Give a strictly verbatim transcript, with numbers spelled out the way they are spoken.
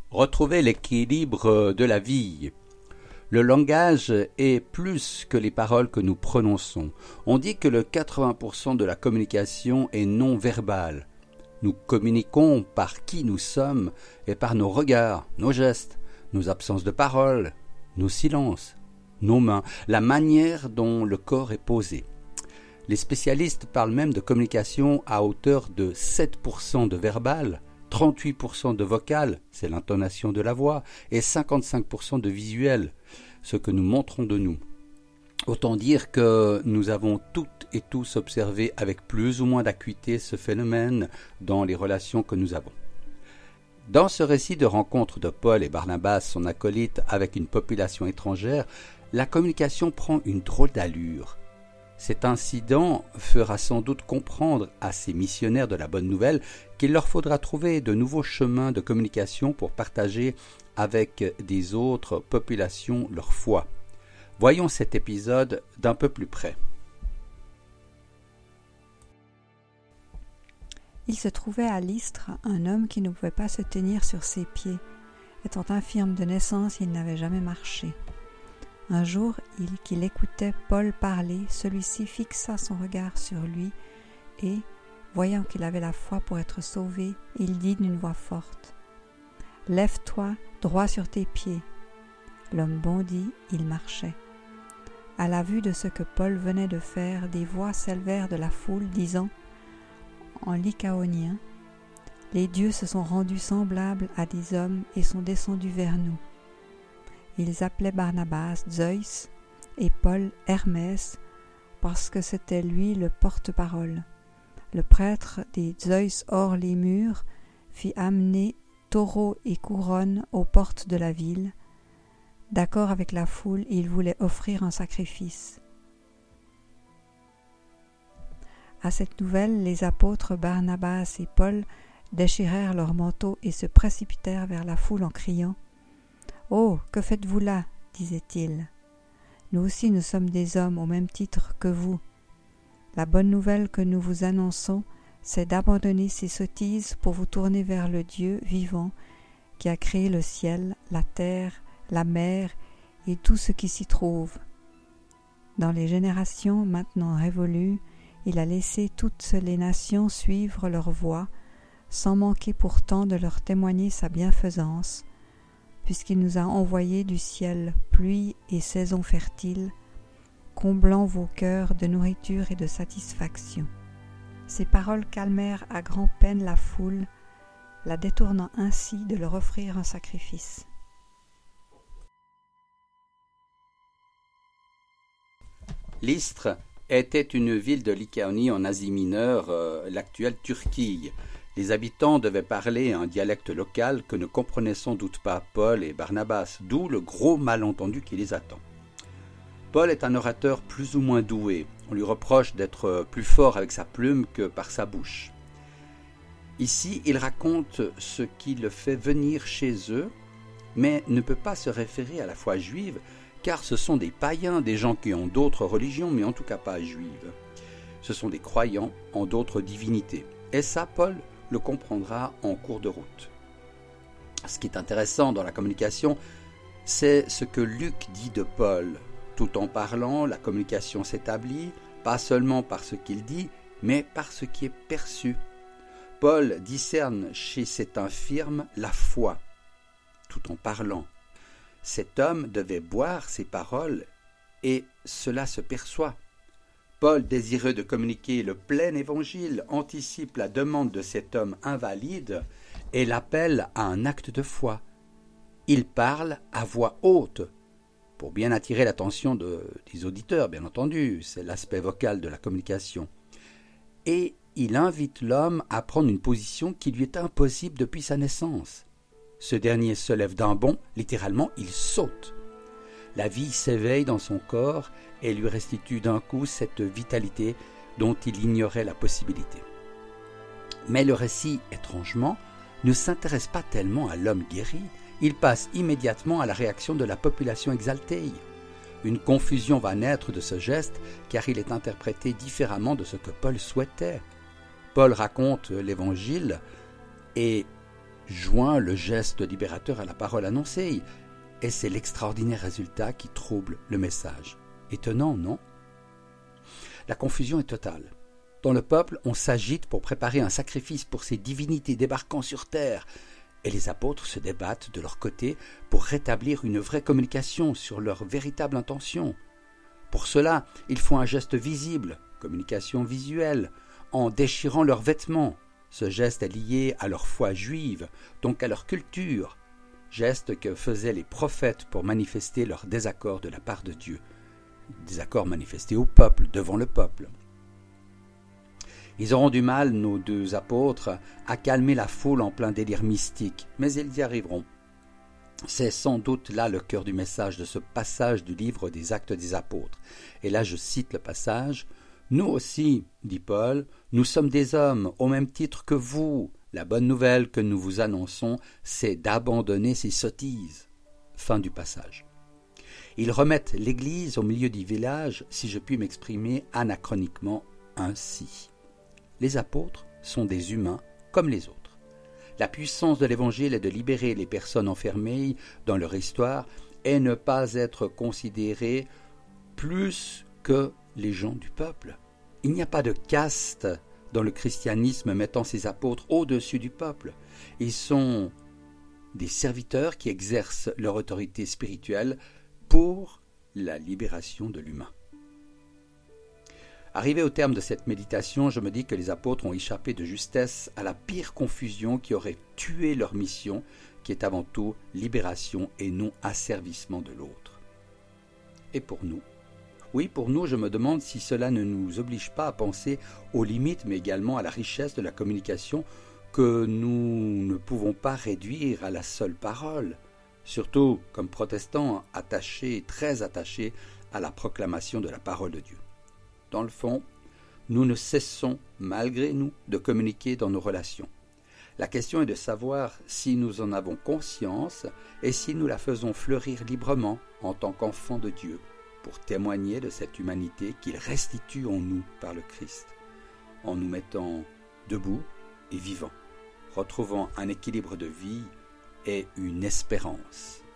Retrouver l'équilibre de la vie. Le langage est plus que les paroles que nous prononçons. On dit que le quatre-vingts pour cent de la communication est non verbale. Nous communiquons par qui nous sommes et par nos regards, nos gestes, nos absences de parole, nos silences, nos mains, la manière dont le corps est posé. Les spécialistes parlent même de communication à hauteur de sept pour cent de verbal, trente-huit pour cent de vocal, c'est l'intonation de la voix, et cinquante-cinq pour cent de visuel, ce que nous montrons de nous. Autant dire que nous avons toutes et tous observé avec plus ou moins d'acuité ce phénomène dans les relations que nous avons. Dans ce récit de rencontre de Paul et Barnabas, son acolyte, avec une population étrangère, la communication prend une drôle d'allure. Cet incident fera sans doute comprendre à ces missionnaires de la bonne nouvelle qu'il leur faudra trouver de nouveaux chemins de communication pour partager avec des autres populations leur foi. Voyons cet épisode d'un peu plus près. Il se trouvait à Lystre un homme qui ne pouvait pas se tenir sur ses pieds. Étant infirme de naissance, il n'avait jamais marché. Un jour, il, qu'il écoutait Paul parler, celui-ci fixa son regard sur lui et, voyant qu'il avait la foi pour être sauvé, il dit d'une voix forte « Lève-toi droit sur tes pieds ». L'homme bondit, il marchait. À la vue de ce que Paul venait de faire, des voix s'élevèrent de la foule, disant en lycaonien « Les dieux se sont rendus semblables à des hommes et sont descendus vers nous. » Ils appelaient Barnabas Zeus et Paul Hermès parce que c'était lui le porte-parole. Le prêtre des Zeus hors les murs fit amener taureaux et couronnes aux portes de la ville. D'accord avec la foule, il voulait offrir un sacrifice. À cette nouvelle, les apôtres Barnabas et Paul déchirèrent leurs manteaux et se précipitèrent vers la foule en criant « Oh, que faites-vous là ?» disaient-ils. « Nous aussi nous sommes des hommes au même titre que vous. La bonne nouvelle que nous vous annonçons, c'est d'abandonner ces sottises pour vous tourner vers le Dieu vivant qui a créé le ciel, la terre, la mer et tout ce qui s'y trouve. Dans les générations maintenant révolues, il a laissé toutes les nations suivre leur voie, sans manquer pourtant de leur témoigner sa bienfaisance, puisqu'il nous a envoyé du ciel pluie et saison fertile, comblant vos cœurs de nourriture et de satisfaction. » Ces paroles calmèrent à grand-peine la foule, la détournant ainsi de leur offrir un sacrifice. Lystre était une ville de Lycaonie en Asie mineure, euh, l'actuelle Turquie. Les habitants devaient parler un dialecte local que ne comprenaient sans doute pas Paul et Barnabas, d'où le gros malentendu qui les attend. Paul est un orateur plus ou moins doué. On lui reproche d'être plus fort avec sa plume que par sa bouche. Ici, il raconte ce qui le fait venir chez eux, mais ne peut pas se référer à la foi juive, car ce sont des païens, des gens qui ont d'autres religions, mais en tout cas pas juives. Ce sont des croyants en d'autres divinités. Et ça, Paul le comprendra en cours de route. Ce qui est intéressant dans la communication, c'est ce que Luc dit de Paul. Tout en parlant, la communication s'établit, pas seulement par ce qu'il dit, mais par ce qui est perçu. Paul discerne chez cet infirme la foi, tout en parlant. Cet homme devait boire ses paroles, et cela se perçoit. Paul, désireux de communiquer le plein évangile, anticipe la demande de cet homme invalide et l'appelle à un acte de foi. Il parle à voix haute, pour bien attirer l'attention de, des auditeurs, bien entendu, c'est l'aspect vocal de la communication. Et il invite l'homme à prendre une position qui lui est impossible depuis sa naissance. Ce dernier se lève d'un bond, littéralement, il saute. La vie s'éveille dans son corps et lui restitue d'un coup cette vitalité dont il ignorait la possibilité. Mais le récit, étrangement, ne s'intéresse pas tellement à l'homme guéri, il passe immédiatement à la réaction de la population exaltée. Une confusion va naître de ce geste car il est interprété différemment de ce que Paul souhaitait. Paul raconte l'Évangile et joint le geste libérateur à la parole annoncée. Et c'est l'extraordinaire résultat qui trouble le message. Étonnant, non? La confusion est totale. Dans le peuple, on s'agite pour préparer un sacrifice pour ces divinités débarquant sur terre, et les apôtres se débattent de leur côté pour rétablir une vraie communication sur leur véritable intention. Pour cela, ils font un geste visible, communication visuelle, en déchirant leurs vêtements. Ce geste est lié à leur foi juive, donc à leur culture, geste que faisaient les prophètes pour manifester leur désaccord de la part de Dieu, désaccord manifesté au peuple, devant le peuple. Ils auront du mal, nos deux apôtres, à calmer la foule en plein délire mystique, mais ils y arriveront. C'est sans doute là le cœur du message de ce passage du livre des Actes des Apôtres. Et là je cite le passage, « Nous aussi, dit Paul, nous sommes des hommes, au même titre que vous. La bonne nouvelle que nous vous annonçons, c'est d'abandonner ces sottises. » Fin du passage. Ils remettent l'Église au milieu du village, si je puis m'exprimer anachroniquement ainsi. Les apôtres sont des humains comme les autres. La puissance de l'Évangile est de libérer les personnes enfermées dans leur histoire et ne pas être considérées plus que les gens du peuple. Il n'y a pas de caste dans le christianisme mettant ses apôtres au-dessus du peuple. Ils sont des serviteurs qui exercent leur autorité spirituelle pour la libération de l'humain. Arrivé au terme de cette méditation, je me dis que les apôtres ont échappé de justesse à la pire confusion qui aurait tué leur mission, qui est avant tout libération et non asservissement de l'autre. Et pour nous? Oui, pour nous, je me demande si cela ne nous oblige pas à penser aux limites, mais également à la richesse de la communication que nous ne pouvons pas réduire à la seule parole, surtout comme protestants attachés, très attachés à la proclamation de la parole de Dieu. Dans le fond, nous ne cessons, malgré nous, de communiquer dans nos relations. La question est de savoir si nous en avons conscience et si nous la faisons fleurir librement en tant qu'enfants de Dieu, pour témoigner de cette humanité qu'il restitue en nous par le Christ, en nous mettant debout et vivants, retrouvant un équilibre de vie et une espérance.